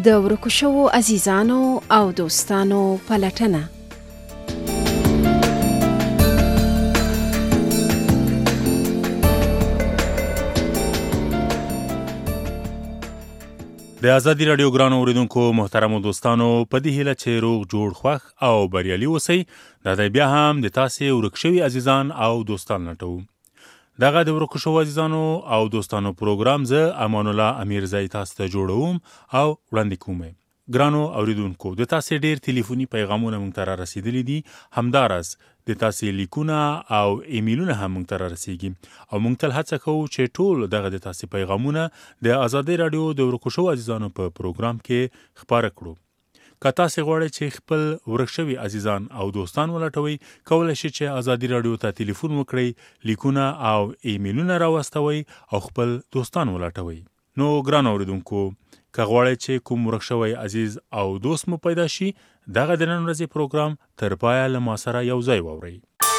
د ورکو شوو عزیزانو او دوستانو پلټنه. د ازادي راډیو ګرانو اوریدونکو محترمو دوستانو، په دې هیله چې روغ جوړ خوښ او بریالي اوسئ، دا دی بیا هم د تاسې ورک شوي عزیزان او دوستان لټوو. دغه د ورکو شوو عزیزانو او دوستانو پروګرام زه امان الله امیرزی تاسو ته جوړوم او وړاندې کوم. ګرانو اوریدونکو، د تاسې ډیر ټلیفوني پیغامونه مونږ ته را رسیدلي دي، همداراز د تاسې لیکونه او ایمیلونه هم مونږ ته را رسیږي او مونږ تل هڅه کوو چې ټول دغه د تاسې پیغامونه د ازادي راډیو د ورکو شوو عزیزانو په پروګرام کې خپاره کړو. که تاسې غواړئ چې خپل ورک شوي عزیزان او دوستان ولټوئ، کولی شئ چې ازادي راډیو ته ټلیفون وکړئ، لیکونه او ایمیلونه راواستوئ او خپل دوستان ولټوئ. نو ګرانو اوریدونکو، که غواړئ چې کوم ورک شوی عزیز او دوست مو پیدا شي، دغه د نن ورځې پروګرام تر پایه له ما سره یو ځای واورئ.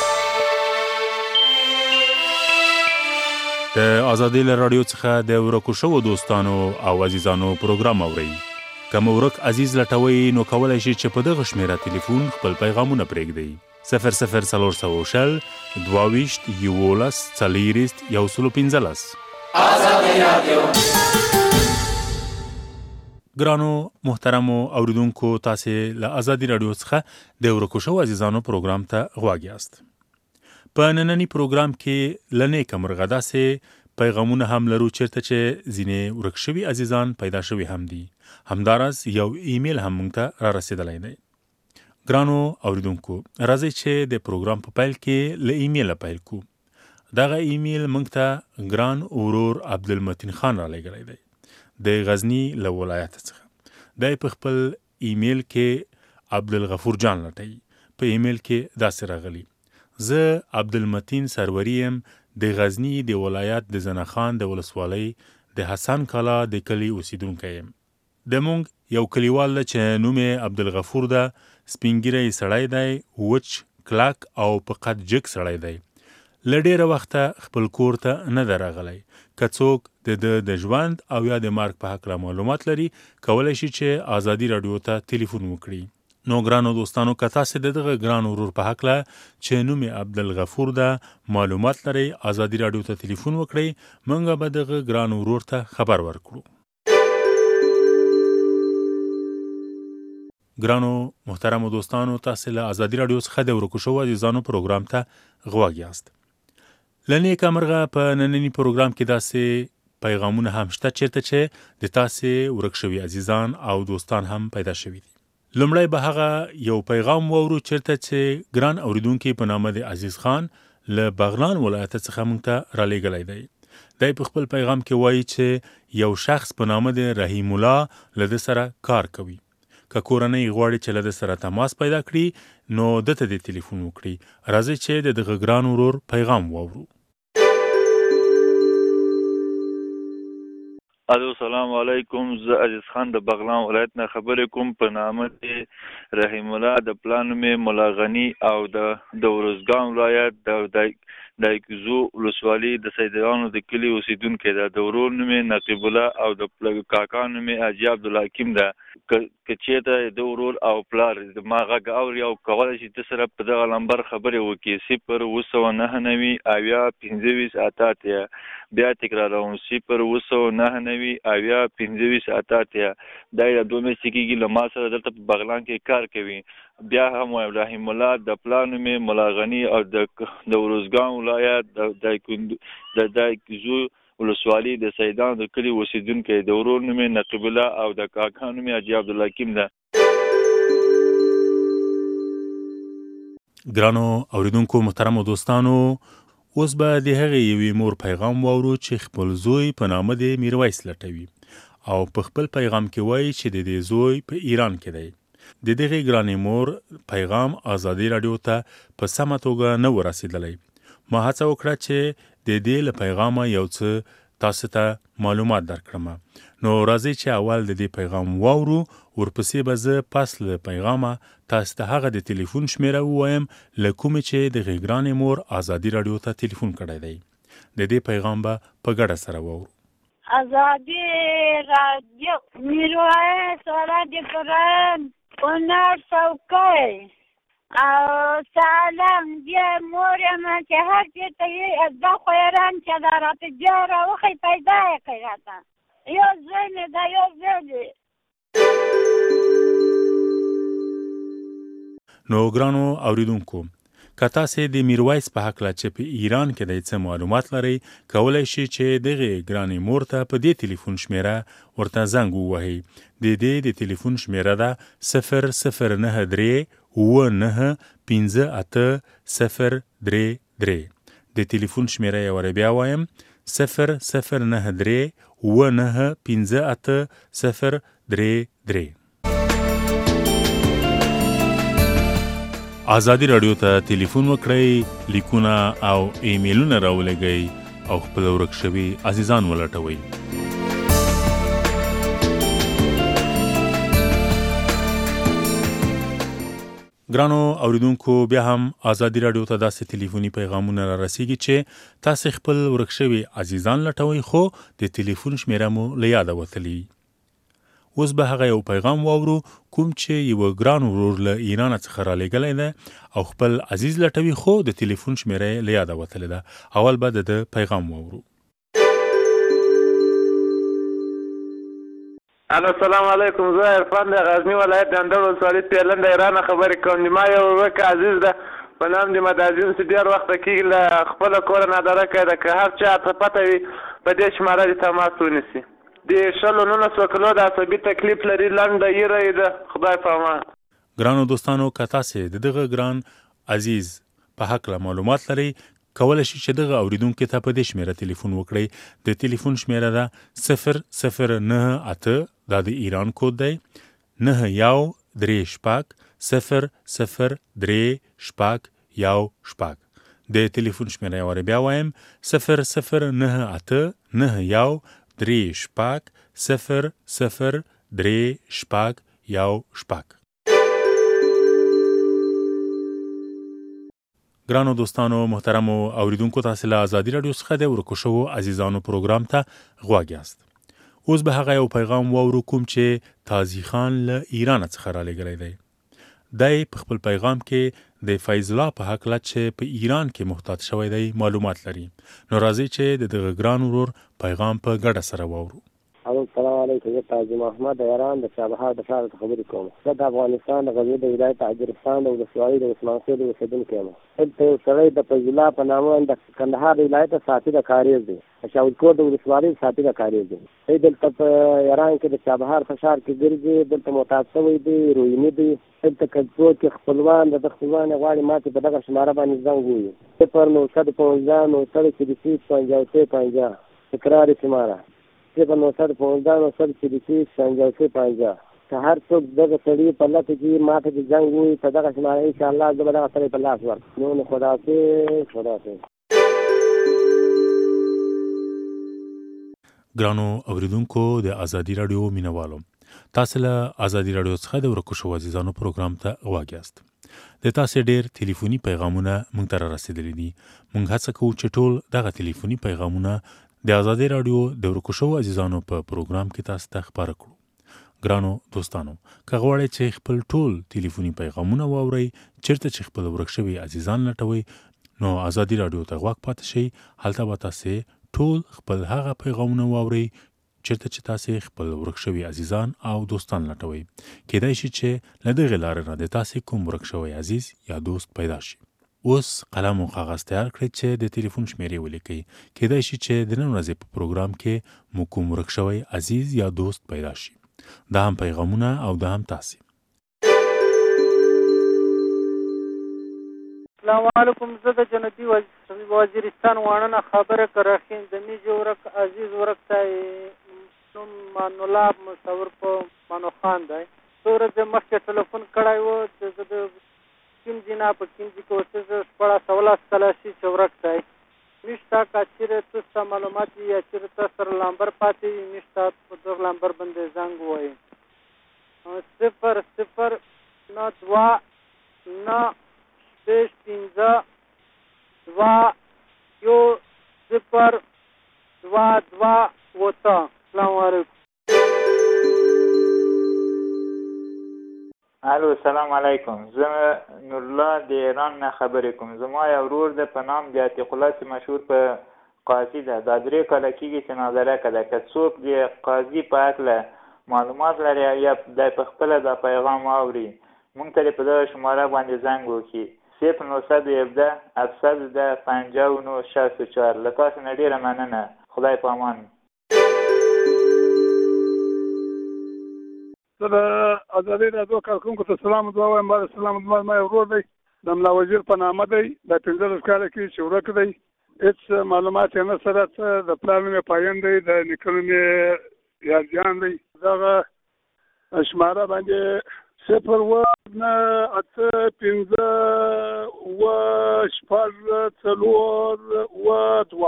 د ازادي راډیو څخه د ورکو شوو دوستانو او عزیزانو پروګرام اورئ. که مو ورک عزیز لټوئ، نو کولی شئ چې په دغه شمیره ټلیفون خپل پیغامونه پرېږدئ: 0040 22 11 40 115. ازادي راډیو. ګرانو محترمو اوریدونکو، تاسې له ازادي راډیو څخه د ورکو شوو عزیزانو پروګرام ته غوږ یاست. په نننی پروګرام کې له نیکه مرغه داسې پیغامونه هم لرو چیرته چې ځینې ورک شوي عزیزان پیدا شوي هم دي. همداراز یو ایمیل هم موږ ته را رسېدلی دی. ګرانو اوریدونکو، راځئ چې د پروګرام په پیل کې له ایمیله پیل کو. دغه ایمیل موږ ته ګران ورور عبدالمتین خان را لېږلی دی د غزني له ولایت څخه. دی په خپل ایمیل کې عبدالغفور جان لټوي. په ایمیل کې داسې راغلی: زه عبدالمتین سروری یم، د غزني د ولایت د زنخان د ولسوالۍ د حسن کالا د کلي اوسیدونکی یم. د مونږ یو کلیوال ده چې نوم یې عبدالغفور ده. سپین ږیری سړی دی، وچ کلک او په قد جګ سړی دی. له ډېره وخته خپل کور ته نه ده راغلی. که څوک د ژوند او یا د مرګ په هکله معلومات لري، کولی شي چې ازادي راډیو ته ټلیفون وکړي. نو ګرانو دوستانو، که تاسې د دغه ګران ورور په هکله چې نوم یې عبدالغفور ده معلومات لرئ، ازادي راډیو ته ټلیفون وکړئ، موږ به دغه ګران ورور ته خبر ورکړو. ګرانو محترمو دوستانو، تاسې له ازادي راډیو څخه د ورکو شوو عزیزانو پروګرام ته غوږ یاست. له نیکه مرغه په ننني پروګرام کې داسې پیغامونه هم شته چیرته چې د تاسې ورک شوي عزیزان او دوستان هم پیدا شوي دي. لومړی به هغه یو پیغام واورو چیرته چې ګران اوریدونکي په نامه د عزیز خان له بغلان ولایت څخه موږ ته را لېږلی دی. دی په خپل پیغام کې وایي چې یو شخص په نامه د رحیم الله له ده سره کار کوي. که کورنۍ غواړي چې له ده سره تماس پیدا کړي، نو ده ته د ټلیفون وکړي. راځئ چې د دغه ګران ورور پیغام واورو. الو، سلام علیکم. زه عزیز خان د بغلان ولایت نه خبرې کوم. په نامه د رحیم الله د پلان نوم یې ملا غني او د ورزګان ولایت د دایکزو ولسوالي د سیدانو د کلي اوسیدونکی ده. د ورور نوم یې نقیب الله او د کاکا نوم یې حاجي عبدالحکیم ده. که چېرته د ورور او پلار ما غږ اوري او کولی شي ده سره په دغه نمبر خبرې وکړي: 0 999 25 بیا تکراروم 0 999 25 دا یې 2 میاشتې کېږي له ما سره دلته په بغلان کې کار کوي. بیا هم رحیم الله د پلار نوم یې ملا غني او د ورزګان ولایت د دایکزو ولسوالي د سیدانو د کلي اوسیدونکی. د ورور نوم یې نقیب الله او د کاکا نوم یې حاجي عبدالحکیم ده. ګرانو اوریدونکو محترمو دوستانو، اوس به د هغې یوې مور پیغام واورو چې خپل زوی په نامه د میرویس لټوي او په خپل پیغام کې وایي چې د دې زوی په ایران کې دی. د دغې ګرانې مور پیغام ازادي راډیو ته په سمه توګه نه و رسېدلی. ما هڅه وکړه چې د دې له پیغامه یو څه تاسو ته معلومات درکړم. نو راځئ چې اول د دې پیغام واورو، ورپسې به زه پس له پیغامه تاسو ته هغه د ټلیفون شمیره ووایم له کومې چې د ګرانې مور ازادي راډیو ته ټلیفون کړی دی. د دې پیغام به په ګډه سره واورو. آزادی رادیو میرویس رادیو پرن کنار سوکی او سلام دی مورم که هر چی تایی از با خویران که دارت جارا وخی پیدا کردن یا زنی دا یا زنی. نو ګرانو اوریدونکو که تاسې د میرویس په هکله چې په ایران کې د څه معلومات لرئ کولی شئ چې دغې ګرانې مور ته په دې تلیفون شمیره ورته زنګ ووهئ. د دې د تلیفون شمیره ده 00938503033. د تلیفون شمیره یې ور بیا وایم 00938503033. آزادی رادیو ته تلیفون وکړئ، لیکونه او ایمیلونه راولېږئ او خپل ورک شوي عزیزان ولټوئ. ګرانو اوریدونکو بیا هم آزادی رادیو ته داسې تلیفوني پیغامونه را رسیږي چې تاسې خپل ورک شوي عزیزان لټوئ خو د تلیفون شمیره مو له یاده وتلي. اوس به هغه یو پیغام واورو کوم چې یو ګران ورور له ایران څخه را لېږلی دی او خپل عزیز لټوي خو د تلیفون شمیره یې له یاده وتلې ده. اول به د پیغام واورو. الو السلام علیکم، زه عرفان د غزني ولایت د اندړ ولسوالۍ پیلن د ایران خبرې کوم. ما یو ورک عزیز ده په نام د مدازین چې ډېر وخت کېږي له خپله کوره ناداره کوي ده که هر چا ته پته وي په دې شماره دې تماس ونیسي. د 1900 کلو د عصبي تکلیف لري، لنډه ایره یې ده، خدای په امان. ګرانو دوستانو که تاسې د دغه ګران عزیز په هکله معلومات لرئ کولی شئ چې دغه اوریدونکي ته په دې شمیره تلیفون وکړئ. د تلیفون شمیره ده 0098، دا د ایران کود دی، 91360037. د تلیفون شمیره یې ور بیا وایم 00989037. ګرانو دوستانو محترمو اوریدونکو تاسې له آزادي رادیو څخه د ورکو شوو عزیزانو پروګرام ته غوږ یاست. اوس به هغه یو پیغام واورو کوم چې تازي خان له ایران څخه را لېږلی دی. دی په خپل پیغام کې د فیض الله په هکله چې په ایران کې محتاط شوی دی معلومات لري. نو راځئ چې د دغه ګران ورور پیغام په ګډه سره واورو. السلام علیکم، زه تاجي محمد د ایران د چابهار د ښار څخه خبرې کوم. زه د افغانستان د غزني د ولایت اجرستان د ولسوالۍ د عثمان خیل اوسېدونکی یم. دلته یو سړی د فیض الله په نامه د کندهار د ولایت ساتي د کاریز دی، د شاولکور د ولسوالۍ ساتي د کاریز دی. دی دلته په ایران کې د چابهار په ښار کې ګرځي، دلته محتاط شوی دی، رویني دی. دلته که څوک خپلوان د خپلوان غواړي ماته په دغه شماره باندې زنګ ووهي 0915935 تکرار شماره 0915935 که هر څوک دغه سړي په لټه کې ماته د زنګ ووهي په دغه شماره انشاءالله زه به دغه سړی په لاس ورکړم. نو خداحافظ. ګرانو اوریدونکو د آزادي رادیو مینوالو، تاسو له آزادي رادیو څخه د ورکو شوو عزیزانو پروګرام ته غوږ یاست. د تاسو ډېر تلیفوني پیغامونه موږ ته رسیدلي دي. موږ هڅه کوو چې ټول دغه تلیفوني پیغامونه د آزادي رادیو د ورکو شوو عزیزانو په پروګرام کې تاسو ته خبره کړو. ګرانو دوستانو که غواړئ چې خپل ټول تلیفوني پیغامونه واورئ، چیرته چې خپل ورک شوي عزیزان لټوئ، نو آزادي رادیو ته غوږ پاتې شئ. هلته به تاسې ټول خپل هغه پیغامونه واورئ چیرته چې تاسې خپل ورک شوي عزیزان او دوستان لټوئ. کیدای شي چې له دغې لارې نه د تاسې کوم ورک شوی عزیز یا دوست پیدا شي. اوس قلم او کاغذ تیار کړئ چې د تلیفون شمیرې ولیکئ. کیدای شي چې د نن ورځې په پروګرام کې مو کوم ورک شوی عزیز یا دوست پیدا شي. دا هم پیغامونه او دا هم تاسې. السلام علیکم، زه د جنوبي وزیرستان واڼه خبره کراخین د میجو ورک عزیز ورک ته نوم مانولا مصور په مانو خان دی. څو ورځې مخکې ټلیفون کړی و چې زه د کیمزي نه په کیمزي کې اوسېږم، شپاړس 17 کلاسي چې ورک دی. میشته که چېرې تاسو ته معلومات وي یا چېرې تاسو سره لامبر پاتې وي، میشته په دغه لامبر باندې زنګ ووایئ 00995 2 1 0 2 2 وتا. السلام علیکم. الو السلام علیکم. زه نور الله د ایران نه خبرې کوم. زما یو ورور د په نام د عتیق الله چې مشهور په قاضي ده. دا 3 کاله کېږي چې ناظره کړه. که څوک د قاضي په هکله معلومات لري یا د په خپله دا پیغام اوري موږ ته په دغه شماره باندې زنګ وکړي 0917 710 5964. له تاسو نه ډېره مننه. خدای په امان. زه د ازادۍ راډیو کارکوونکو ته سلام وایم. ما یو ورور دی د ملا وزیر په نامه دی. دا 15 کاله کې چې ورک دی. هېڅ معلومات یې نه سره څه د پلار نوم یې پایند دی د نیکه نوم یې یازیان دی. دغه شماره باندې 0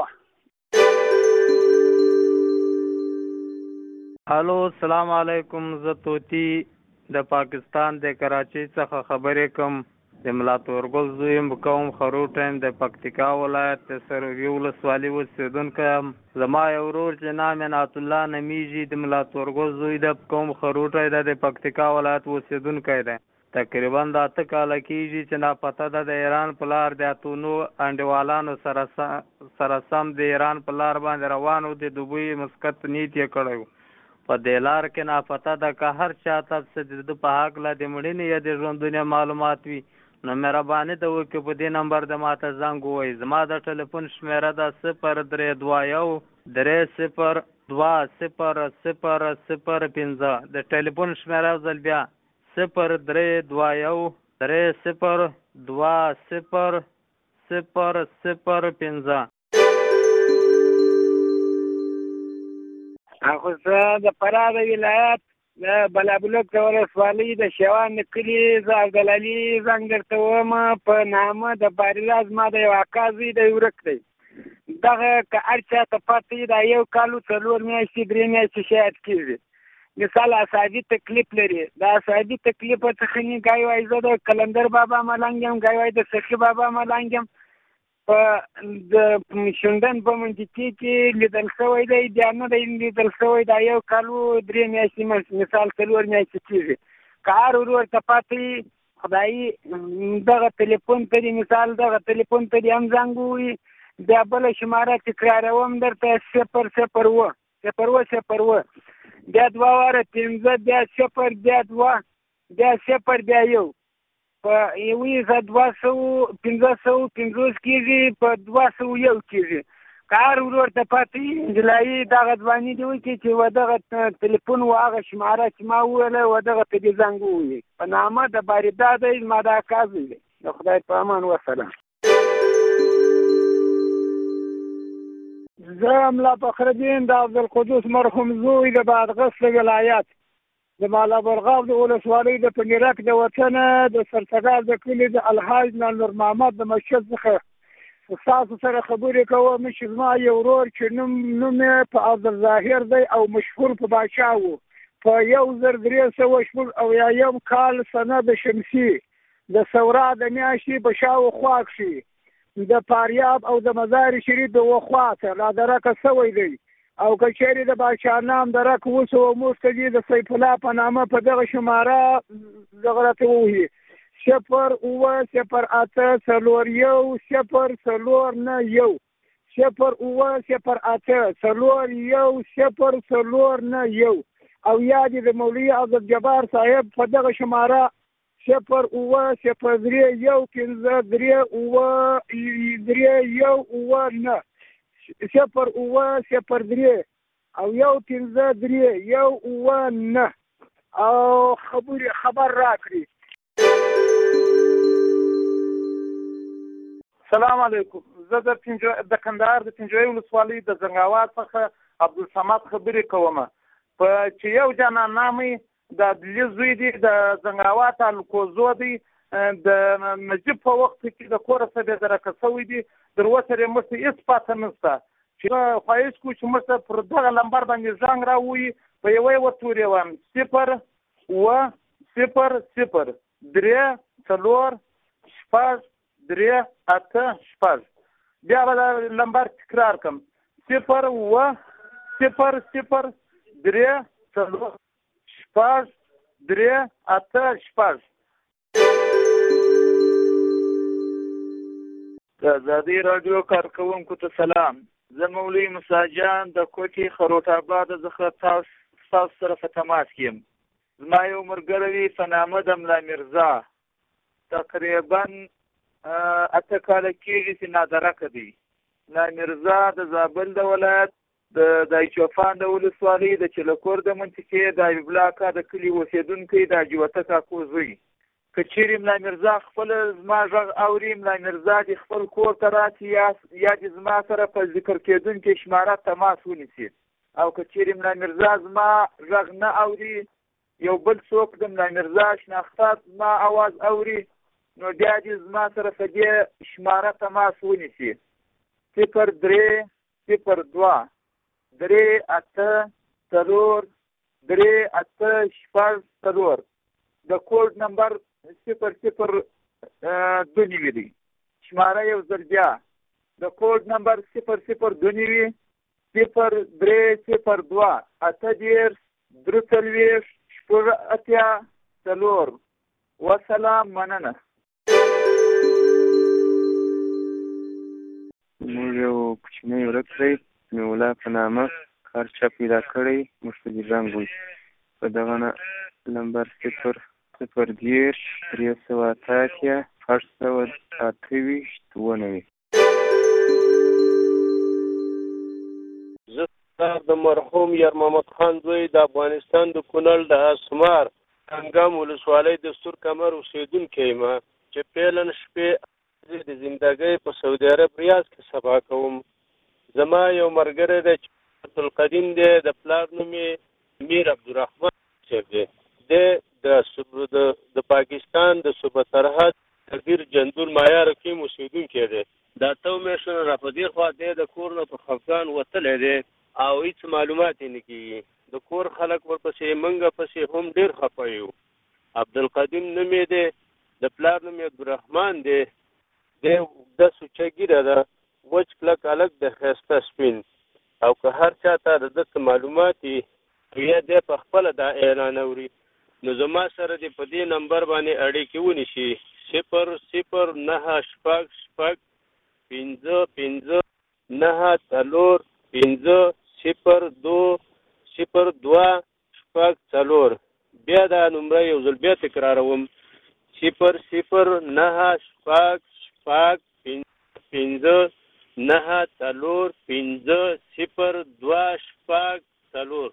الو السلام علیکم. زه طوطي د پاکستان د کراچۍ څخه خبرې کوم. د ملا تورګل زوی یم. کوم خروټ یم د پکتیکا ولایت د سروبي ولسوالۍ اوسېدونکی یم. زما یو ورور چې نام یې نعت الله نمیږي د ملا تورګل زوی د کوم خروټی ده د پکتیکا ولایت اوسېدونکی دی. تقریبا د 8 کاله کېږي چې ناپته ده. د ایران په لار د اتونو انډیوالانو سره سم د ایران په لار باندې روانو د دوبۍ مسقط نیت یې کړی و. په دې لار کې ناپته ده که هر چا ته څه د په هکله د مړینې یا د ژوندونې معلومات وي نو مهرباني ده وکړي په دې نمبر د ماته زنګ ووایي. زما د ټلیفون شمېره ده 0321 302 0005. د ټلیفون شمېره ځل بیا 0321 302 0005. خو زه د فراه د ولایت د بلابلوک د ولسوالۍ د شیوان کلي زه عبدالعلي زنګ درته وم په نامه د باریلاز. ما د یو اکا زوی دی ورک دی. دغه که هر چا ته پته وي دا 1 کال 4 میاشتې 3 میاشتې شاید کېږي. مثال اعصابي تکلیف لري. د اعصابي تکلیف څخه نه ګای وایي زه د کلندر بابا ملنګ یم، ګای وایي د سخي بابا ملنګ یم. په د شوندن په منطقې کې لیدل شوی دی. بیا نه دی لیدل شوی. دا 1 کال 3 میاشتې مثال 4 میاشتې کېږي. که هر ورور ته پته وي خدایي دغه ټلیفون ته دي مثال دغه ټلیفون ته دي هم زنګ ووایي. بیا بله شماره تکراروم درته 0 بیا 2 واره 15 بیا 0 بیا 2 بیا 0 بیا 1 په یوې زه 550 کېږي په 201 کېږي. که هر ورور ته پته وي جلایي دغه ځواني دې وکړي چې و دغه ټلیفون و هغه شماره چې ما وویله و دغه ته دې زنګ ووایي. په نامه د باریدا دی. زما د اکا زوی دی. د خدای په امان وسلام. زه ملا فخرالدین د عبدالقدوس مرحوم زوی د بادغیس ولایت د مالا برغاب د ولسوالۍ د پنیرک د وطن د سرسګار د کلي د الحاج نور محمد د مسجد څخه ستاسو سره خبرې کوم. چې زما یو ورور چې نوم یې په عبدالظاهر دی او مشهور په باچا و. په 1301 کال سنه د شمسي د سورا د میاشتې په شاوخوا کښې د فاریاب او د مزار شریف د وخوا ته را درکه شوی دی. او که چیرې د باچا نام درک وسو موږ ته دي د سیف الله په نامه په دغه شماره دغه راته ووایي 0 0 8 4 1 0 4 9 1 0 0 8 4 1 0 4 9 1 او یا دې د مولوي عبدالجبار صاحب په دغه شماره 0 0 3 1 15 3 1 0 0 3 او 1 15 3 1 9 او خبر راکړي. سلام علیکم. زه د کندهار د پنجوي ولسوالۍ د زنګاوات څخه عبدالصمد خبرې کوم. په چې یو جانا نامي د عدلي زوی دی د زنګاوات الکوزو دی د نجیب په وخت کې د کوره څخه درکه شوی دی. در اوسه موږ هیڅ پاته نشته چې خواهش کوو چې موږ پر دغه لمبر باندې زنګ راووایي. په یوې ورتورې وم 0 0 0 3 4 6 3 8 6. بیا به لمبر تکرار کړم 0 0034 د ازادي راډیو کارکونکو ته سلام. زه مولوي موسی جان د کوټي خروټ آباد څخه تاسو سره په تماس کې یم. زما یو ملګری په نامه د ملا میرزا تقریبا 8 کاله کېږي چې نادرکه دی. ملا میرزا د زابل د ولایت د دایچوفان د ولسوالۍ د چلکور د منطقې د ایبلاکا د کلي اوسېدونکی د حاجي کاکو زوی. که چیرې ملا میرزا خپل زما غږ اوري، ملا میرزا د خپل کور ته راشي یا د زما سره په ذکر کېدونکي شماره تماس ونیسي. او که چیرې ملا میرزا زما غږ نه اوري، یو بل څوک د ملا میرزا شناخته زما اواز اوري، نو بیا دې زما سره په دې شماره تماس ونیسي. 0302 38 د کوډ نمبر 002 دی. شماره یو ځل بیا د کوډ نمبر 002 0302 38 وسلام، مننه. موږ یو کوچنی ورک دی میولا په نامه کار چا پیدا کړی، موږ ته دې زنګ وي په دغه نمبر 0 010 380 828 زه د مرحوم یار محمد خان زوی د افغانستان د کونړ د اسمار کنګام ولسوالۍ د سور کمر اوسېدونکی یم چې پیلن شپې د زندګۍ په سعودي عرب ریاض کې سبا کوم. زما یو ملګری دی چې عبدالقدیم دی، د پلار نوم یې میر عبدالرحمن صاحب دی. د پاکستان د صوبه سرحد تغیر جندول معیار کې اوسېدونکی دی. دا 2 میاشتونه را په دې خوا دی د کور نه په خفګان وتلی دی او هېڅ معلومات یې نه کېږي. د کور خلک ورپسې منګه پسې هم ډېر خفه یو. عبدالقدیم نوم یې دی، د پلار نوم یې عبدالرحمن دی. دی د سوچه ګیره ده، وچ کلک هلک د ښایسته سپین. او که هر چا ته د ده معلومات وي یا دی په خپله دا اعلان اوري، نو زما سره دې په دې نمبر باندې اړیکې ونیسي. 00955950202 بیا دا نمبر یو ځل بیا تکراروم 00955950202.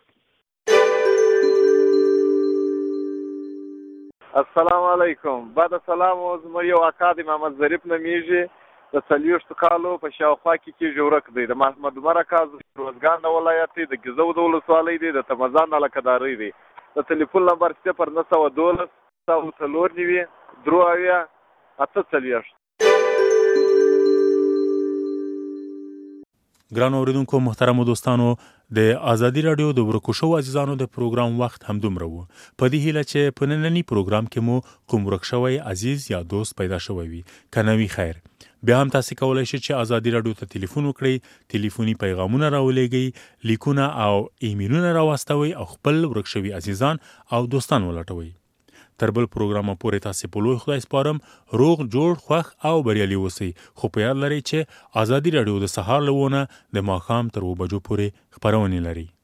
السلام علیکم. بعد سلام. زما یو اکا دی محمد ظریف نومیږي، د 40 کالو په شاوخوا کې ژورک دی. د محمد عمر اکا روزګان د ولایت دی، د ګیزو د ولسوالۍ دی، د تمزان د علاقهدارۍ دی. د تلیفون نمبر 0912 3 ګرانو اوریدونکو محترمو دوستانو، د ازادي رادیو د ورکو شو عزیزانو د پروګرام وخت همدومره و. په دې هیله چې په نننی پروګرام کې مو کوم ورک شوی عزیز یا دوست پیدا شوی وي. کنوي خیر. بیا هم تاسو کولای شئ چې ازادي رادیو ته ټلیفون وکړئ، ټلیفوني پیغامونه راولېږئ، لیکونه او ایمیلونه راواستوئ او خپل ورک شوی عزیزان او دوستان ولټوئ. تر بل پروګرام پورې تاسو په لوی خدای سپارم، روغ جوړ خوښ او بریالي اوسئ. خو په یاد لرئ چې ازادي رادیو د سهار له 9 د ماښام تر 2 بجو پورې خپرونه لري.